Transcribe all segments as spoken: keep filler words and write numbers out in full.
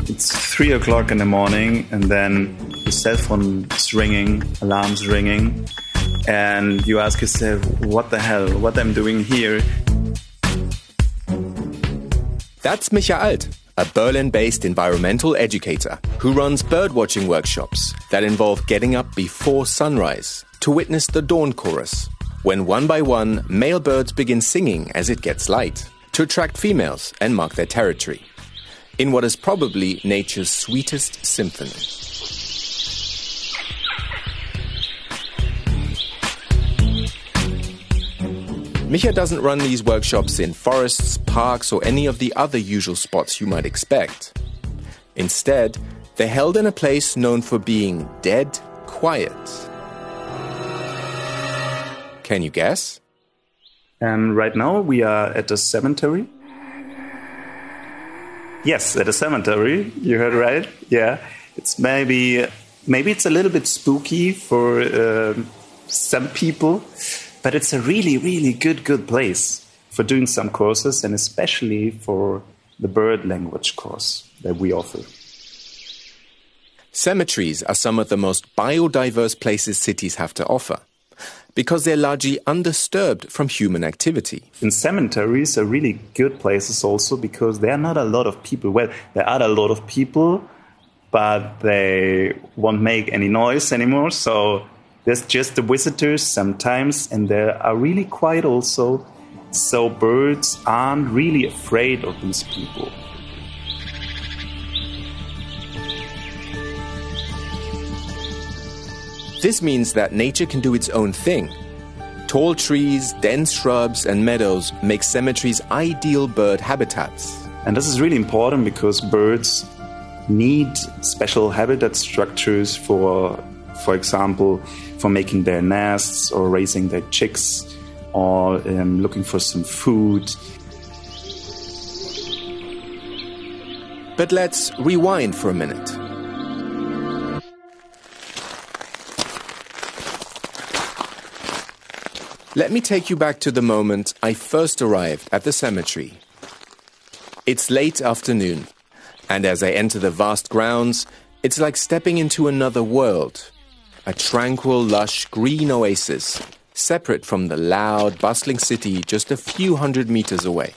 It's three o'clock in the morning, and then your cell phone is ringing, alarms ringing, and you ask yourself, what the hell, what I'm doing here? That's Micha Alt, a Berlin-based environmental educator who runs birdwatching workshops that involve getting up before sunrise to witness the dawn chorus, when one by one male birds begin singing as it gets light, to attract females and mark their territory, in what is probably nature's sweetest symphony. Micha doesn't run these workshops in forests, parks, or any of the other usual spots you might expect. Instead, they're held in a place known for being dead quiet. Can you guess? And right now we are at a cemetery. Yes, at a cemetery. You heard right. Yeah, it's maybe maybe it's a little bit spooky for uh, some people, but it's a really, really good, good place for doing some courses, and especially for the bird language course that we offer. Cemeteries are some of the most biodiverse places cities have to offer, because they're largely undisturbed from human activity. And cemeteries are really good places also because there are not a lot of people. Well, there are a lot of people, but they won't make any noise anymore. So there's just the visitors sometimes, and they are really quiet also. So birds aren't really afraid of these people. This means that nature can do its own thing. Tall trees, dense shrubs, and meadows make cemeteries ideal bird habitats. And this is really important because birds need special habitat structures for, for example, for making their nests or raising their chicks or um, looking for some food. But let's rewind for a minute. Let me take you back to the moment I first arrived at the cemetery. It's late afternoon, and as I enter the vast grounds, it's like stepping into another world. A tranquil, lush green oasis, separate from the loud, bustling city just a few hundred meters away.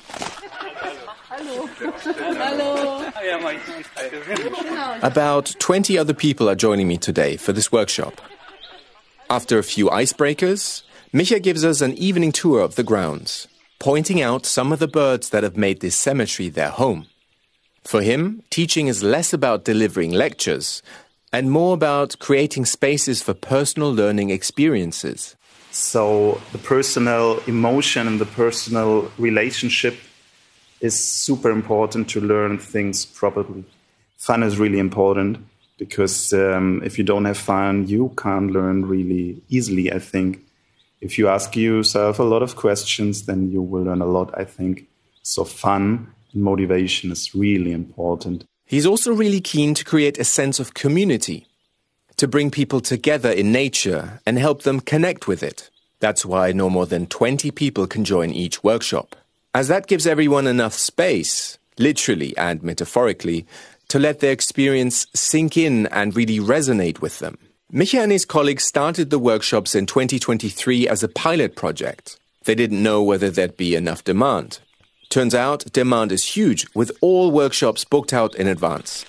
About twenty other people are joining me today for this workshop. After a few icebreakers, Micha gives us an evening tour of the grounds, pointing out some of the birds that have made this cemetery their home. For him, teaching is less about delivering lectures and more about creating spaces for personal learning experiences. So the personal emotion and the personal relationship is super important to learn things properly. Fun is really important because um, if you don't have fun, you can't learn really easily, I think. If you ask yourself a lot of questions, then you will learn a lot, I think. So fun and motivation is really important. He's also really keen to create a sense of community, to bring people together in nature and help them connect with it. That's why no more than twenty people can join each workshop, as that gives everyone enough space, literally and metaphorically, to let their experience sink in and really resonate with them. Micha and his colleagues started the workshops in twenty twenty-three as a pilot project. They didn't know whether there'd be enough demand. Turns out demand is huge, with all workshops booked out in advance.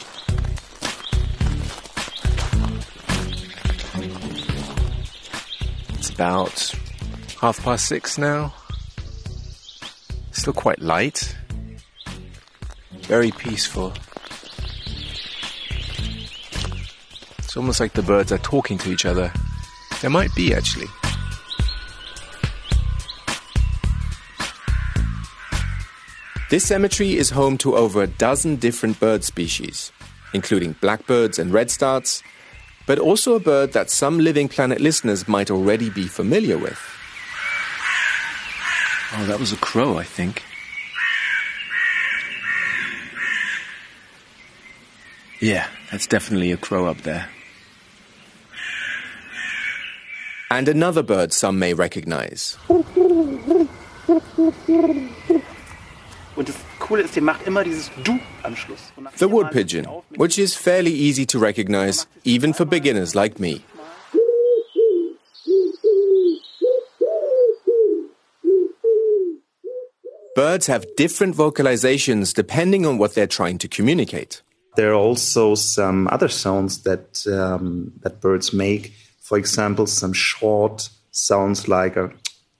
It's about half past six now. Still quite light. Very peaceful. It's almost like the birds are talking to each other. There might be, actually. This cemetery is home to over a dozen different bird species, including blackbirds and redstarts, but also a bird that some Living Planet listeners might already be familiar with. Oh, that was a crow, I think. Yeah, that's definitely a crow up there. And another bird some may recognize. Und Coole ist, die macht immer dieses Du am Schluss. The wood pigeon, which is fairly easy to recognize, even for beginners like me. Birds have different vocalizations depending on what they're trying to communicate. There are also some other sounds that um, that birds make. For example, some short sounds like a...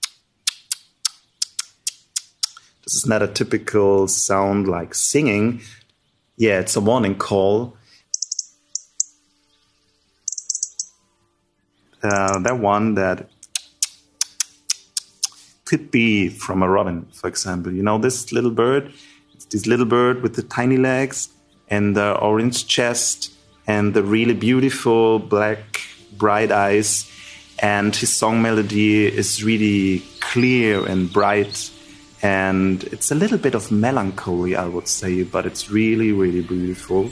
This is not a typical sound like singing. Yeah, it's a warning call. Uh, that one that could be from a robin, for example. You know, this little bird, it's this little bird with the tiny legs and the orange chest and the really beautiful black bright eyes. And his song melody is really clear and bright. And it's a little bit of melancholy, I would say, but it's really, really beautiful.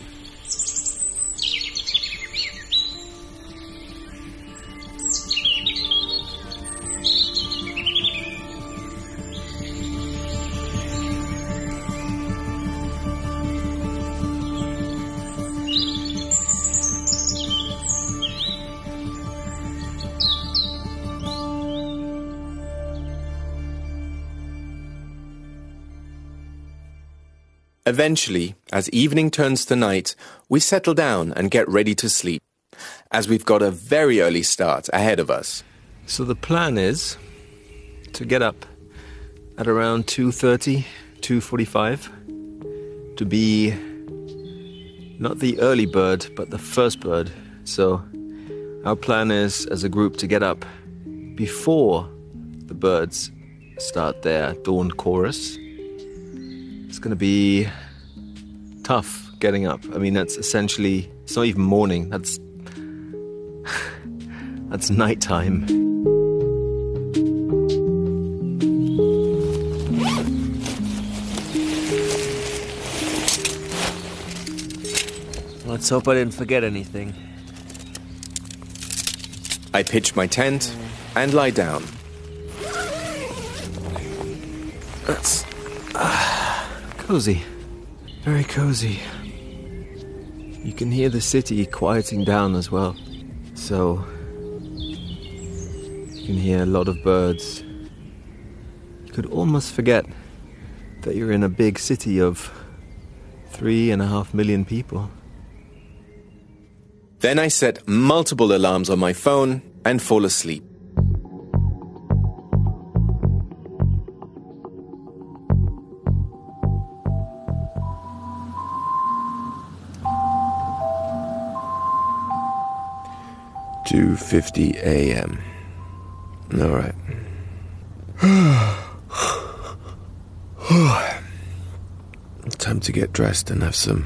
Eventually, as evening turns to night, we settle down and get ready to sleep, as we've got a very early start ahead of us. So the plan is to get up at around two thirty, two forty-five, to be not the early bird, but the first bird. So our plan is, as a group, to get up before the birds start their dawn chorus. It's going to be tough getting up. I mean, that's essentially, it's not even morning, that's that's nighttime. Let's hope I didn't forget anything. I pitch my tent and lie down. That's uh, cozy. Very cozy. You can hear the city quieting down as well. So you can hear a lot of birds. You could almost forget that you're in a big city of three and a half million people. Then I set multiple alarms on my phone and fall asleep. two fifty a.m. All right. Time to get dressed and have some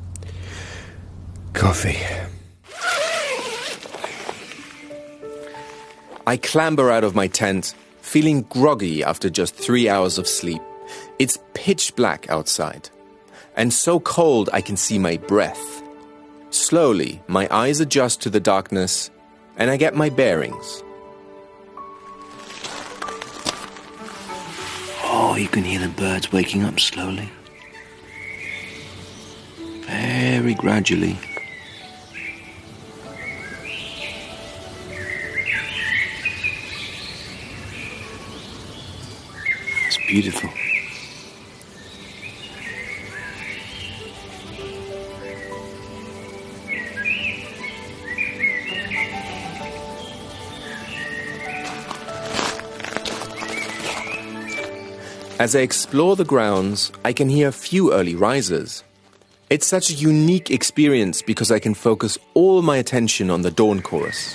coffee. I clamber out of my tent, feeling groggy after just three hours of sleep. It's pitch black outside, and so cold I can see my breath. Slowly, my eyes adjust to the darkness, and I get my bearings. Oh, you can hear the birds waking up slowly. Very gradually. It's beautiful. As I explore the grounds, I can hear a few early risers. It's such a unique experience because I can focus all my attention on the dawn chorus.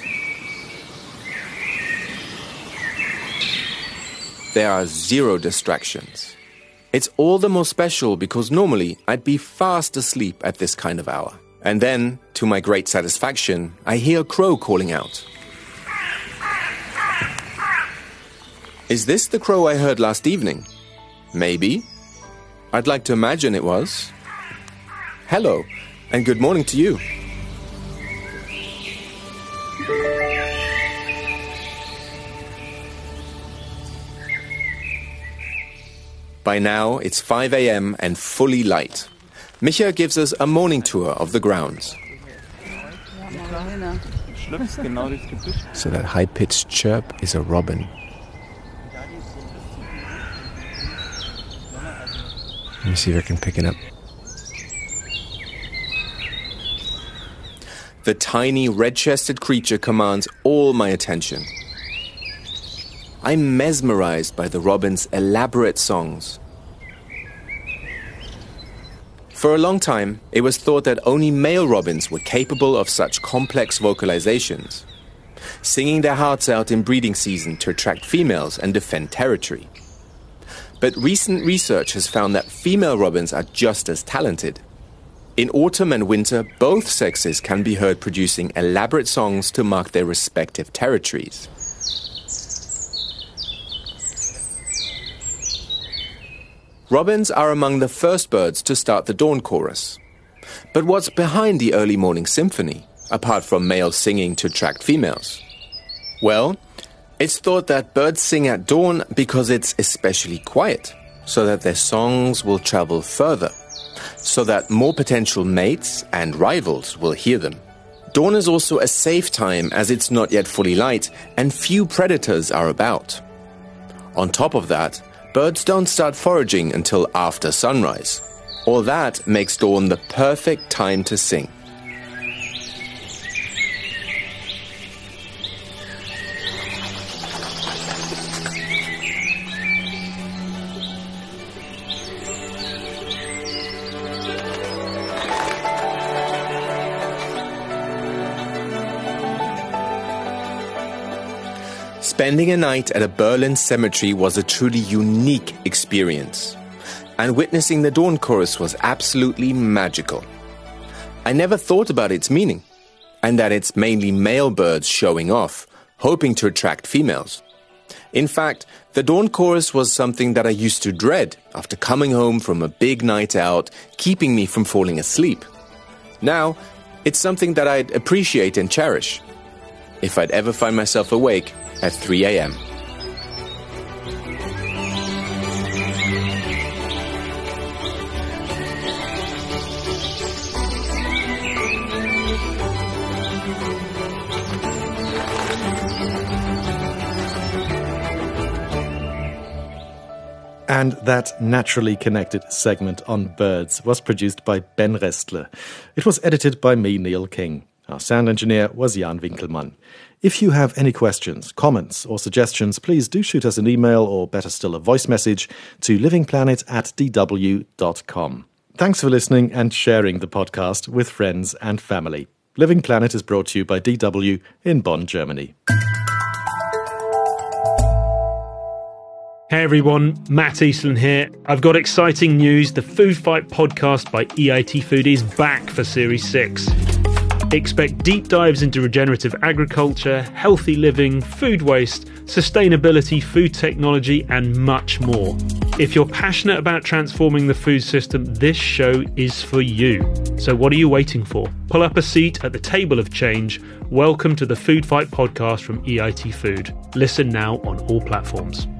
There are zero distractions. It's all the more special because normally I'd be fast asleep at this kind of hour. And then, to my great satisfaction, I hear a crow calling out. Is this the crow I heard last evening? Maybe. I'd like to imagine it was. Hello, and good morning to you. By now, it's five a.m. and fully light. Micha gives us a morning tour of the grounds. So that high-pitched chirp is a robin. Let me see if I can pick it up. The tiny red-chested creature commands all my attention. I'm mesmerized by the robin's elaborate songs. For a long time, it was thought that only male robins were capable of such complex vocalizations, singing their hearts out in breeding season to attract females and defend territory. But recent research has found that female robins are just as talented. In autumn and winter, both sexes can be heard producing elaborate songs to mark their respective territories. Robins are among the first birds to start the dawn chorus. But what's behind the early morning symphony, apart from males singing to attract females? Well, it's thought that birds sing at dawn because it's especially quiet, so that their songs will travel further, so that more potential mates and rivals will hear them. Dawn is also a safe time as it's not yet fully light and few predators are about. On top of that, birds don't start foraging until after sunrise. All that makes dawn the perfect time to sing. Spending a night at a Berlin cemetery was a truly unique experience, and witnessing the dawn chorus was absolutely magical. I never thought about its meaning, and that it's mainly male birds showing off, hoping to attract females. In fact, the dawn chorus was something that I used to dread after coming home from a big night out, keeping me from falling asleep. Now, it's something that I'd appreciate and cherish, if I'd ever find myself awake at three a.m. And that naturally connected segment on birds was produced by Ben Restler. It was edited by me, Neil King. Our sound engineer was Jan Winkelmann. If you have any questions, comments or suggestions, please do shoot us an email or better still a voice message to livingplanet at d w dot com. Thanks for listening and sharing the podcast with friends and family. Living Planet is brought to you by D W in Bonn, Germany. Hey everyone, Matt Eastland here. I've got exciting news. The Food Fight podcast by E I T Food is back for Series six. Expect deep dives into regenerative agriculture, healthy living, food waste, sustainability, food technology, and much more. If you're passionate about transforming the food system, this show is for you. So what are you waiting for? Pull up a seat at the table of change. Welcome to the Food Fight podcast from E I T Food. Listen now on all platforms.